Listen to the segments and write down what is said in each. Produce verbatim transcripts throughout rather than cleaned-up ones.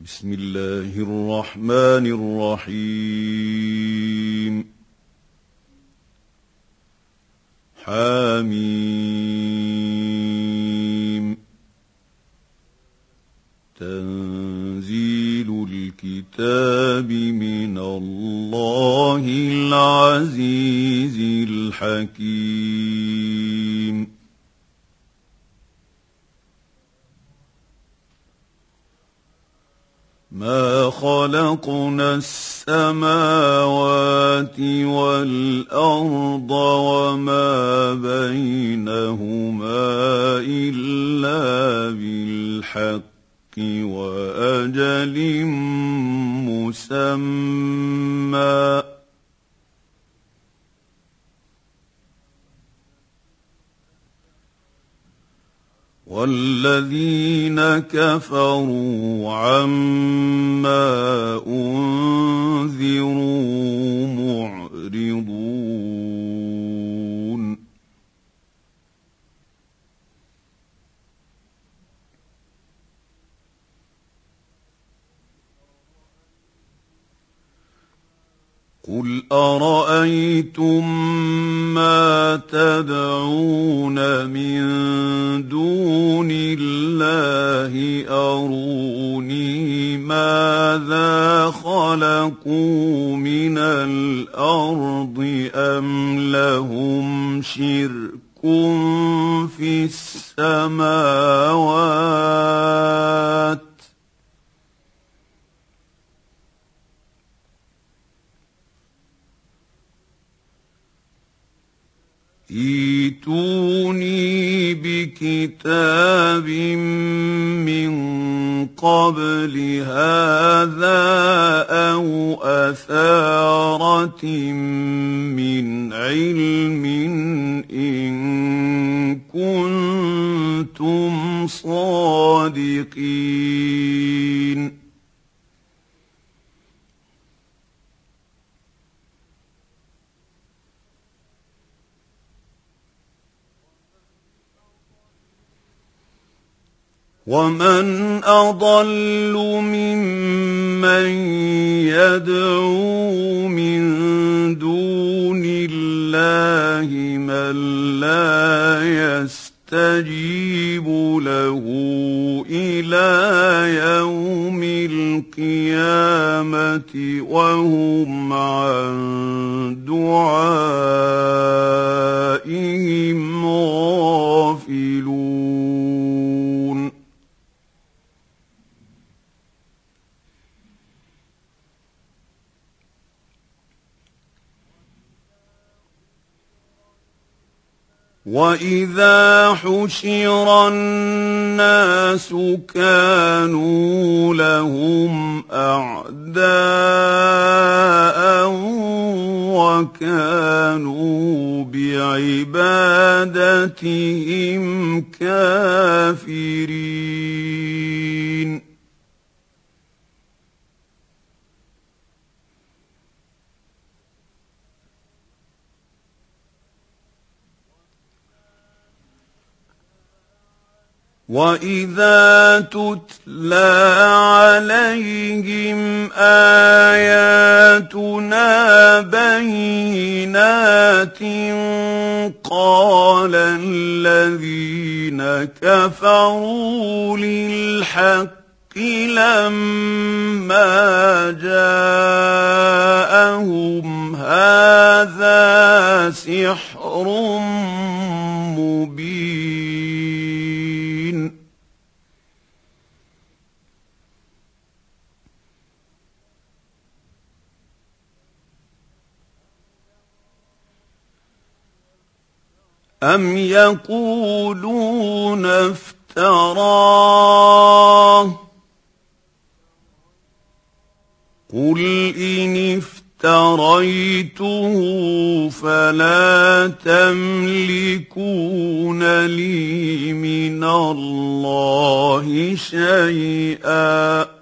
بسم الله الرحمن الرحيم حميم تنزيل الكتاب من الله العزيز الحكيم ما خلقنا السماوات والأرض وما بينهما إلا بالحق وأجل مسمى والذين كفروا عما أنذروا معرضون قل أرأيتم ما تدعون من دون الله أروني ماذا خلقوا من الأرض أم لهم شرك في السماوات ائتوني بكتاب من قبل هذا أو أثارة من علم إن كنتم صادقين ومن أضل ممن يدعو من دون الله من لا يستجيب له إلى يوم القيامة وهم عن دعائهم غافلون وَإِذَا حُشِرَ النَّاسُ كَانُوا لَهُمْ أَعْدَاءً وَكَانُوا بِعِبَادَتِهِمْ كَافِرِينَ وَإِذَا تُتْلَىٰ عَلَيْهِمْ آيَاتُنَا بَيِّنَاتٍ قَالَ الَّذِينَ كَفَرُوا لِلْحَقِّ لَمَّا جَاءَهُمْ هَٰذَا سِحْرٌ مُّبِينٌ أَمْ يَقُولُونَ افْتَرَاهُ قُلْ إِنِ افْتَرَيْتُهُ فَلَا تَمْلِكُونَ لِي مِنَ اللَّهِ شَيْئًا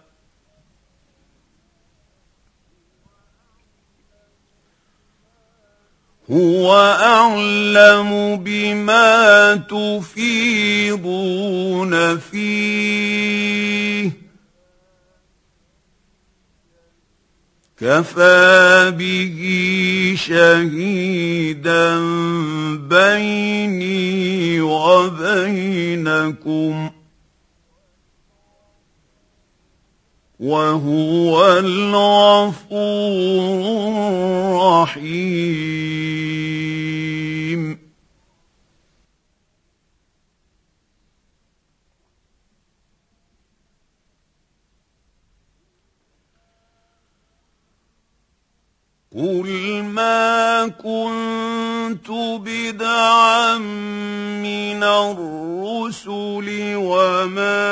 هُوَ أَعْلَمُ بِمَا تُفِيضُونَ فِيهِ كفى به شهيدا بيني وبينكم وهو الغفور الرحيم. قل ما كنت بدعا من الرسل وما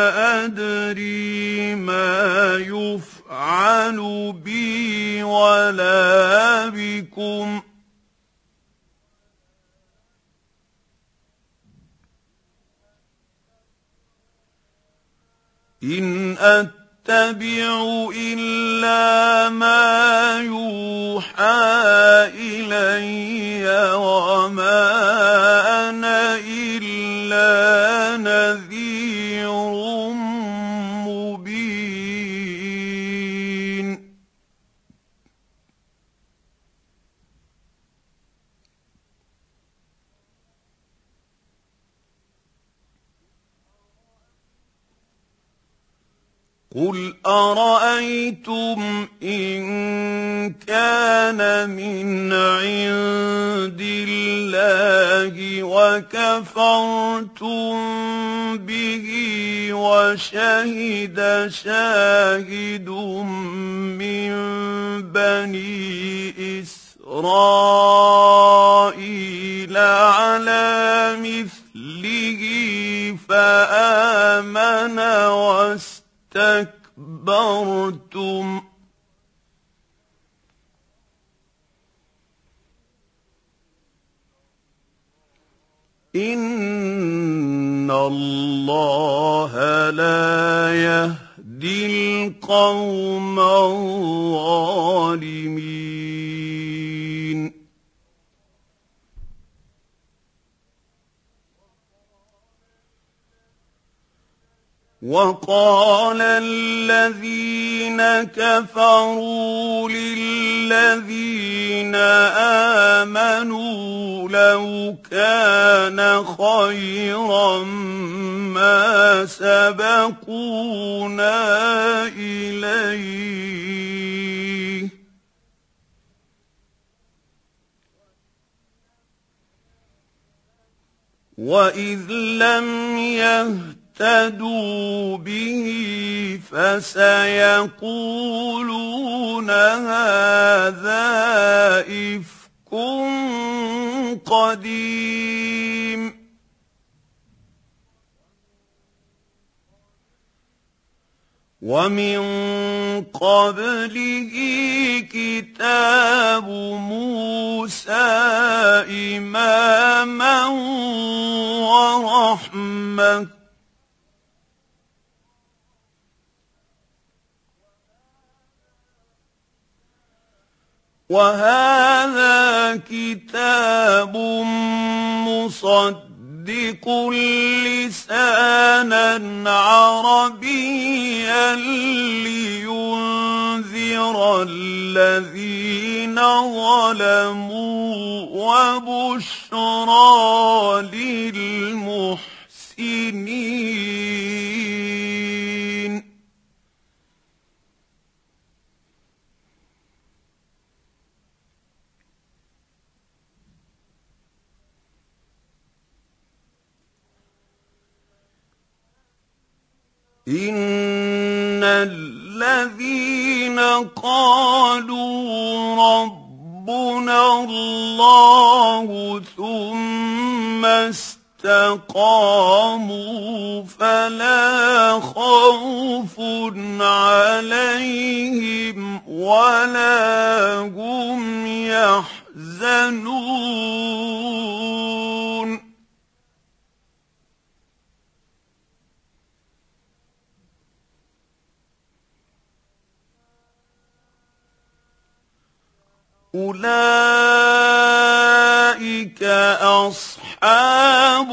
أدري ما يفعل بي ولا بكم إن أتبع إلا ما يوحى إلي وما أنا إلا نذير مبين. قل أرأيتم إن كان من عند الله وكفرتم به وشهد شاهد من بني إسرائيل على مثله فآمن واستكبرتم إن الله لا يهدي القوم الظالمين. وقال الذين كفروا للذين آمنوا لو كان خيرا ما سبقونا إليه وإذ لم يهتدوا اهتدوا به فسيقولون هذا إفك قديم ومن قبله كتاب موسى إماما ورحمة وهذا كتاب مصدق لسانا عربيا لينذر الذين ظلموا وبشرى للمحسنين. إن الذين قالوا ربنا الله ثم استقاموا فلا خوف عليهم ولا هم يحزنون. أولئك أصحاب أَصْحَابُ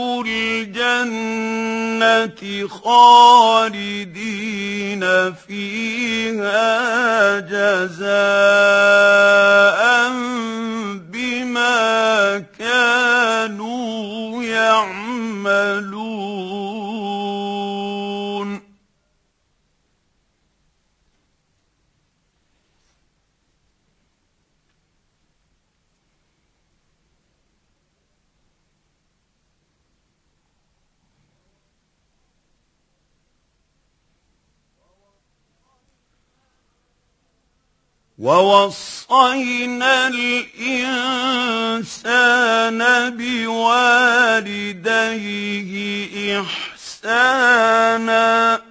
الْجَنَّةِ خَالِدِينَ فِيهَا جَزَاءً بِمَا كَانُوا يَعْمَلُونَ وَوَصَّيْنَا الْإِنسَانَ بِوَالِدَيْهِ إِحْسَانًا ۖ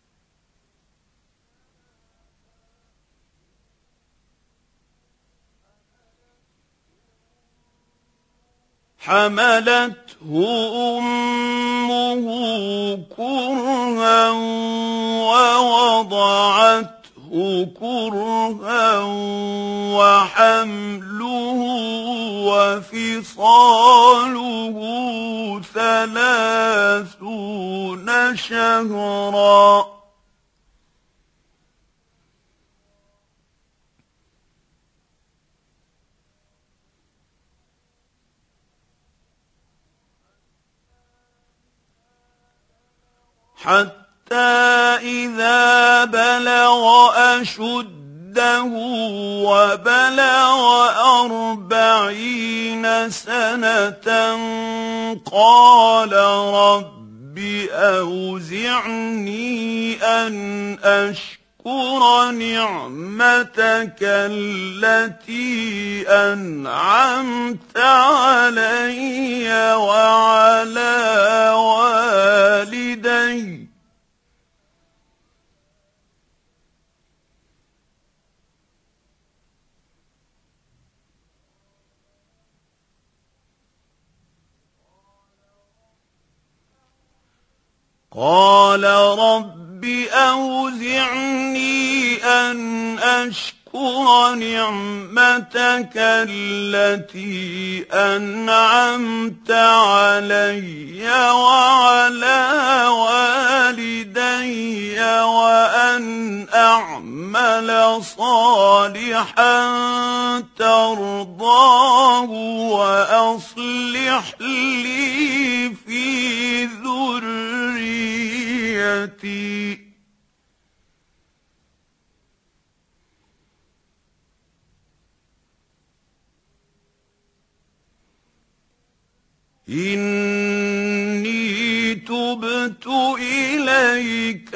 حَمَلَتْهُ أُمُّهُ كُرْهًا وَوَضَعَتْهُ كُرْهًا وَحَمْلُهُ وَفِصَالُهُ ثَلَاثُونَ شَهْرًا ۚ حَتَّىٰ إِذَا بَلَغَ أَشُدَّهُ وَبَلَغَ أَرْبَعِينَ سَنَةً قَالَ رَبِّ أَوْزِعْنِي أَنْ أَشْكُرَ نِعْمَتَكَ الَّتِي أَنْعَمْتَ عَلَيَّ وَعَلَىٰ وَالِدَيَّ قَالَ رَبِّ أَوْزِعْنِي أَنْ أَشْكُرَ نِعْمَتَكَ الَّتِي أَنْعَمْتَ عَلَيَّ وَعَلَىٰ وَالِدَيَّ وَأَنْ أَعْمَلَ صَالِحًا تَرْضَاهُ وَأَصْلِحْ لِي فِي ذُرِّيَّتِي إِنِّي تُبْتُ إِلَيْكَ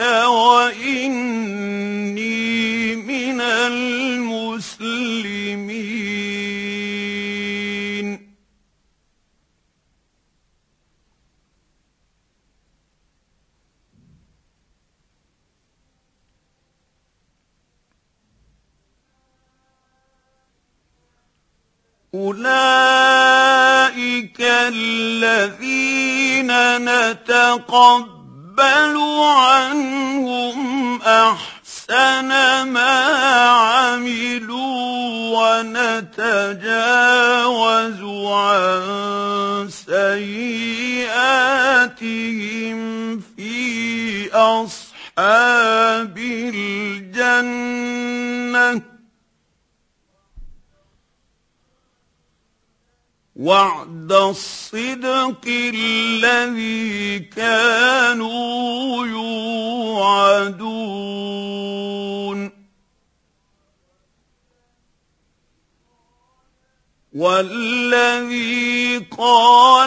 وَإِنِّي مِنَ الْمُسْلِمِينَ أُولَٰئِكَ الَّذِينَ نَتَقَبَّلُ عَنْهُمْ أَحْسَنَ مَا عَمِلُوا وَنَتَجَاوَزُ عَن سَيِّئَاتِهِمْ فِي أَصْحَابِ الْجَنَّةِ وَعْدَ الصِّدْقِ الَّذِي كَانُوا يُوعَدُونَ وَالَّذِي قَالَ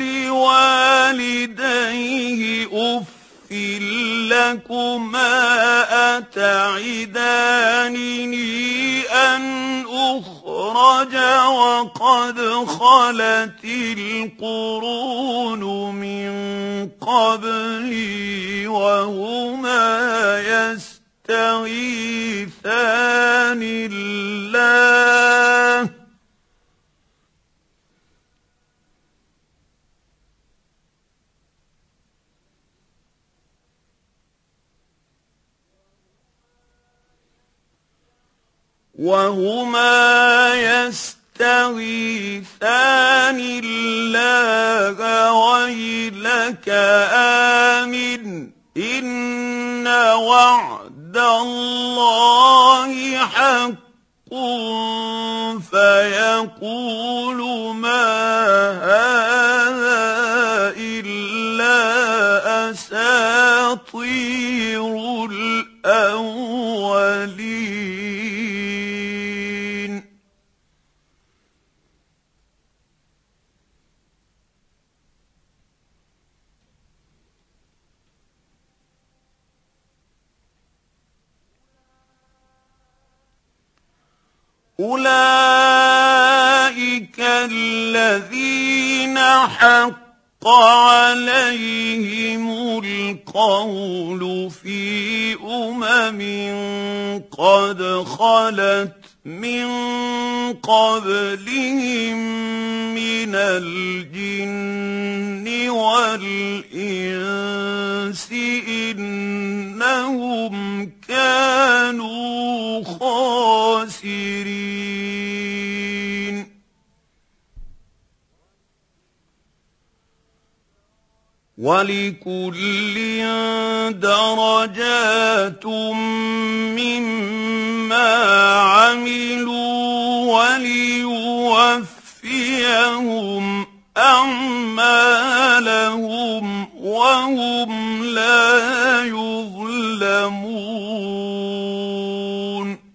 لِوَالِدَيْهِ أُفٍّ لَّكُمَا أَتَعِدَانِنِي أَنْ أُخْرَجَ وَقَدْ خَلَتِ الْقُرُونُ مِن قَبْلِي وَهُمَا يَسْتَغِيثَانِ اللَّهَ وَهُمَا يستغيثان الله ويلك آمن إن وعد الله حق فيقول ما هذا إلا أساطير الأولين. أولئك الذين حق عليهم القول في أمم قد خلت من قبلهم من الجن والإنس إنهم كانوا خاسرين. ولكل درجات مما عملوا وليوفيهم أعمالهم وهم لا يظلمون.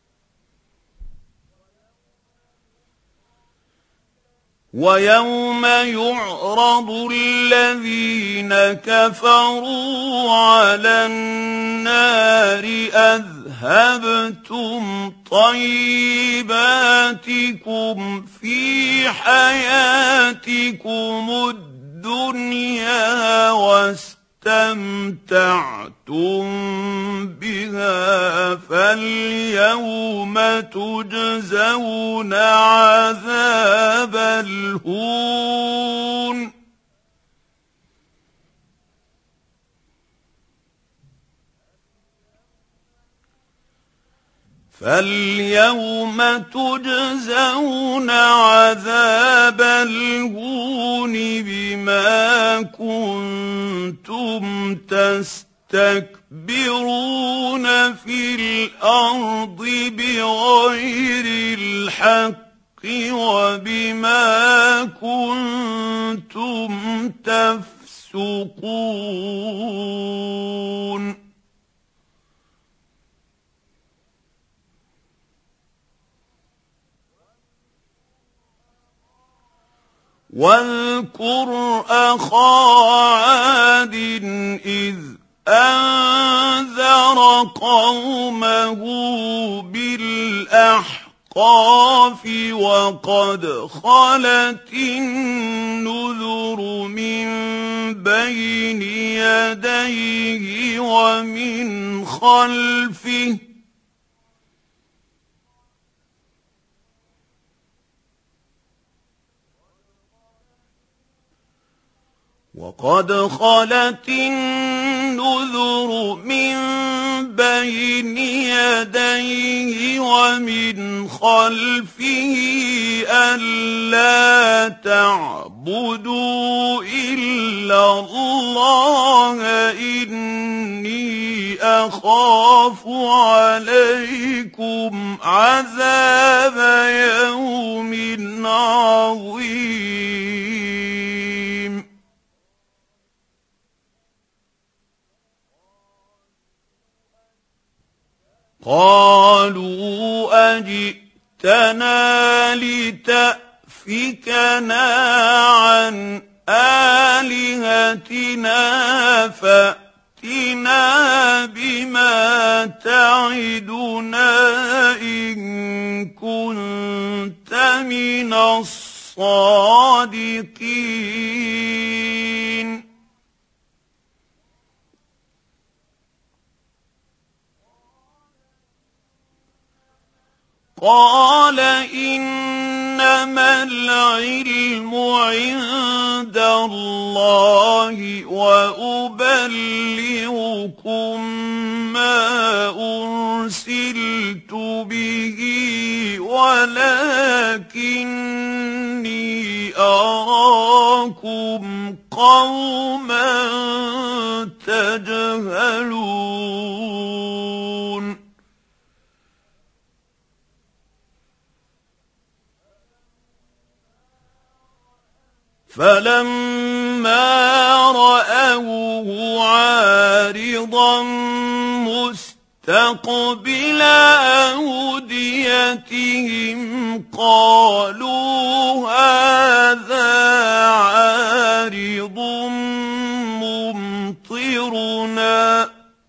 ويوم يعرض الذين كفروا على النار أذهبتم طيباتكم في حياتكم الدنيا واستمتعتم بها فاليوم تجزون عذاب الهون فاليوم تجزون عذاب الهون بما كنتم تستكبرون في الأرض بغير الحق وبما كنتم تفسقون. واذكر أخا عاد إذ أنذر قومه بالأحقاف وقد خلت النذر من بين يديه ومن خلفه وقد خلت النذر من بين يديه ومن خلفه ألا تعبدوا إلا الله إني أخاف عليكم عذاب يوم عظيم. قالوا أجئتنا لتأفكنا عن آلهتنا فأتنا بما تعدنا إن كنت من الصادقين. قال إنما العلم عند الله وأبلغكم ما أرسلت به ولكني أراكم قوما تجهلون فلما رأوه عارضا مستقبل أوديتهم قالوا هذا عارض ممطرنا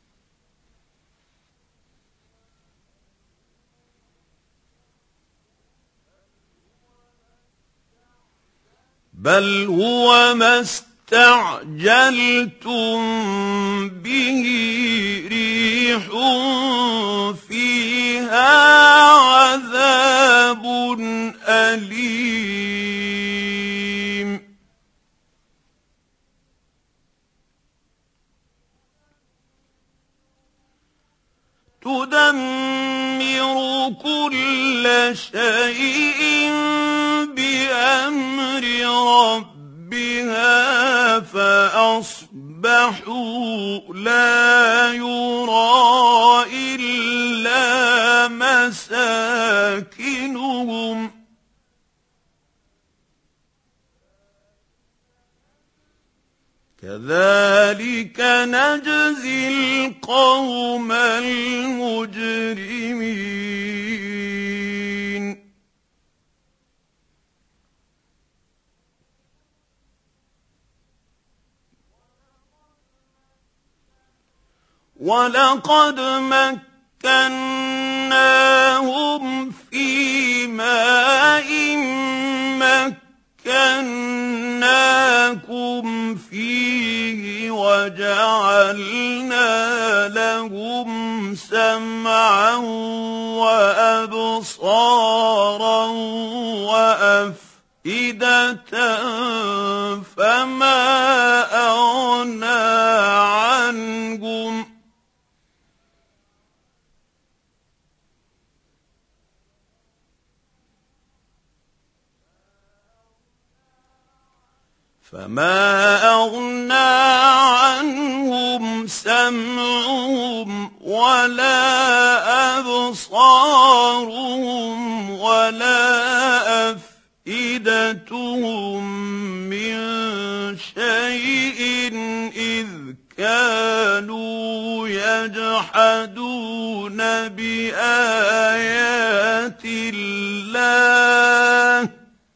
بل هو ما استعجلتم به ريح فيها عذاب أليم تدمر كل شيء بأمر ربها فأصبحوا لا يرى إلا مساكنهم كذلك نجزي القوم المجرمين ولقد مكناهم في ماء مكناكم فيه وجعلنا لهم سمعا وأبصارا وأفئدة فما أغنى عنهم فما أغنى عنهم سمعهم ولا أبصارهم ولا أفئدتهم من شيء إذ كانوا يجحدون بآيات الله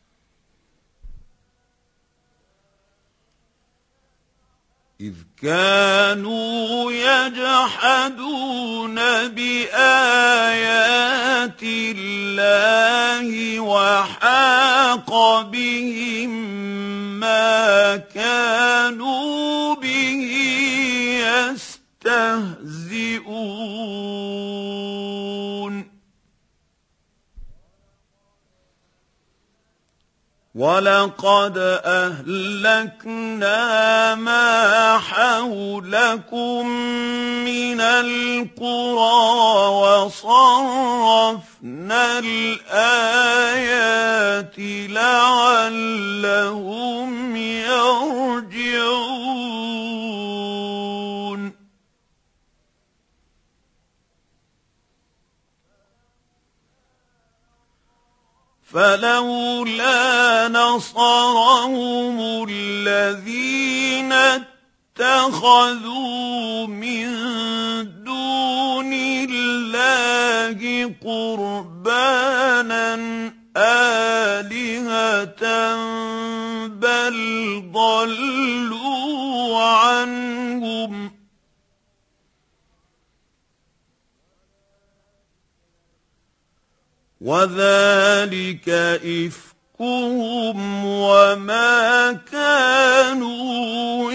إذ كانوا يجحدون بآيات الله وحاق بهم ما كانوا به يستهزئون ولقد أهلكنا ما حولكم من القرى وصرفنا الآيات لعلهم يرجعون فلولا نصرهم الذين اتخذوا من دون الله قربانا آلهة بل ضلوا عنهم وذلك إفكهم وما كانوا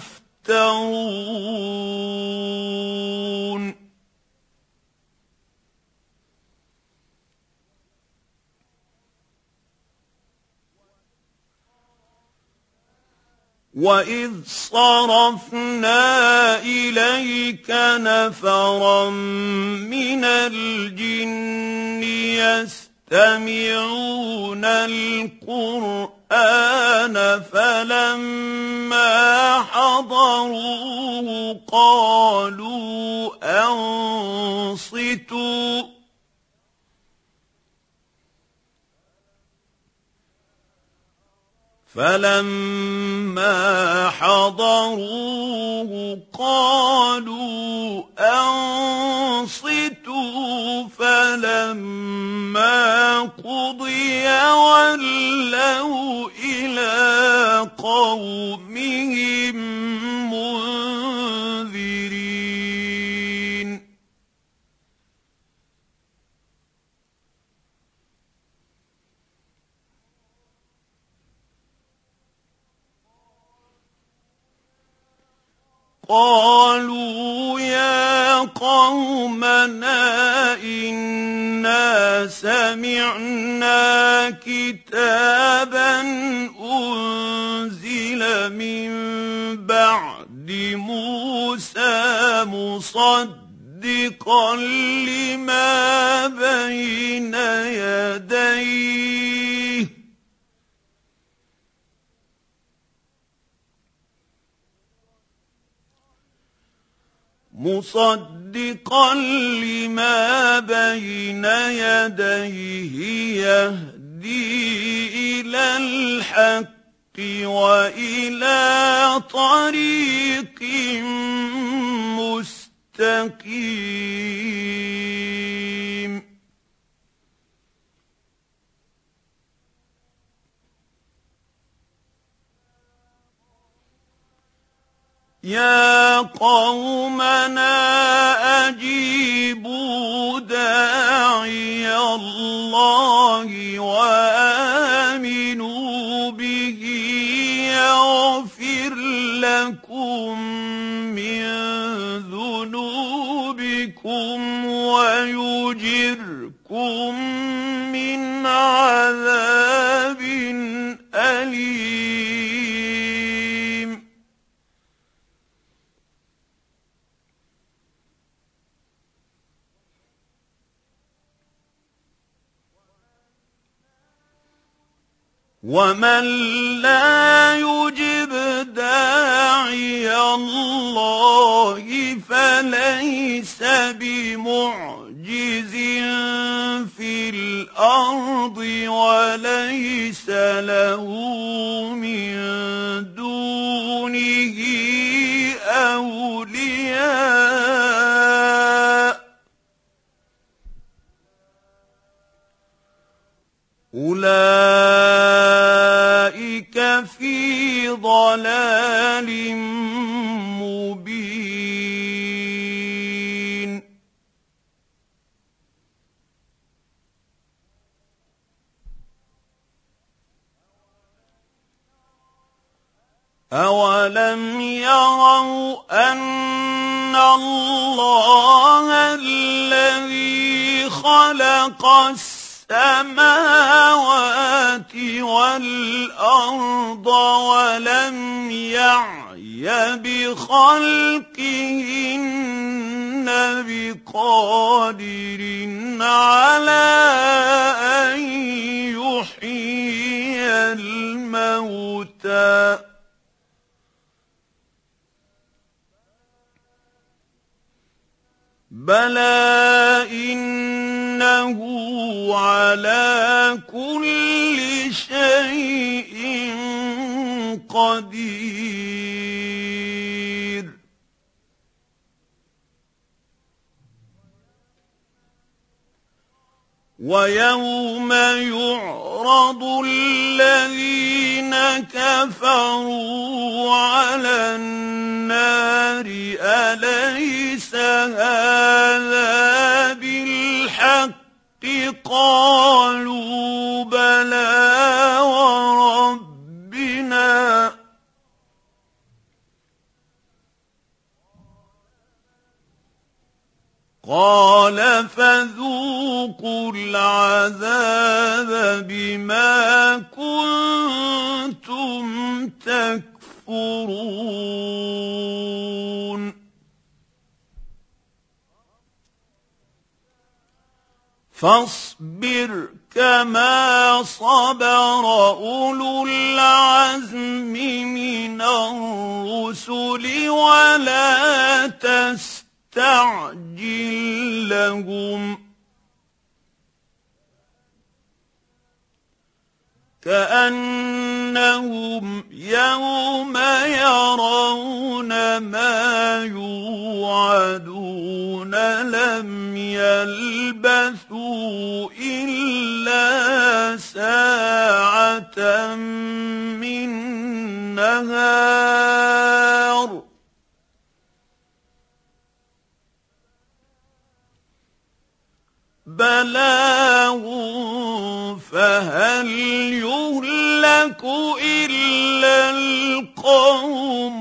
يفترون وَإِذْ صَرَفْنَا إِلَيْكَ نَفَرًا مِنَ الْجِنِّ يستمعون القرآن فلما حضروه قالوا أنصتوا فلما حضروه قالوا أنصتوا فلما قضي ولوا إلى قومهم منذرين قالوا يا قومنا إنا سمعنا كتابا أنزل من بعد موسى مصدقا لما بين يديه مصدقا لما بين يديه يهدي إلى الحق وإلى طريق مستقيم يا قومنا أجيبوا داعي الله وآمنوا به يغفر لكم من ذنوبكم ويجركم من عذاب أليم ومن لا يجب داعي الله فليس بمعجز في الأرض وليس له من دونه أولياء أولئك في ضلال مبين أولم يروا أن الله الذي خلق السماوات والأرض ولم يعي بخلقهن بقادر على أن يحيي الموتى بلى إنه على كل شيء قدير ويوم يعرض الذين كفروا على النار أليس هذا بالحق قالوا بلى وربنا قال فذوقوا العذاب بما كنتم تكفرون فاصبر كما صبر أولو العزم من الرسل ولا تستعجل لهم كأنهم يوم يرون ما يوعدون لم يلبثوا إلا ساعة من نهار بلاغ فهل يهلك إلا القوم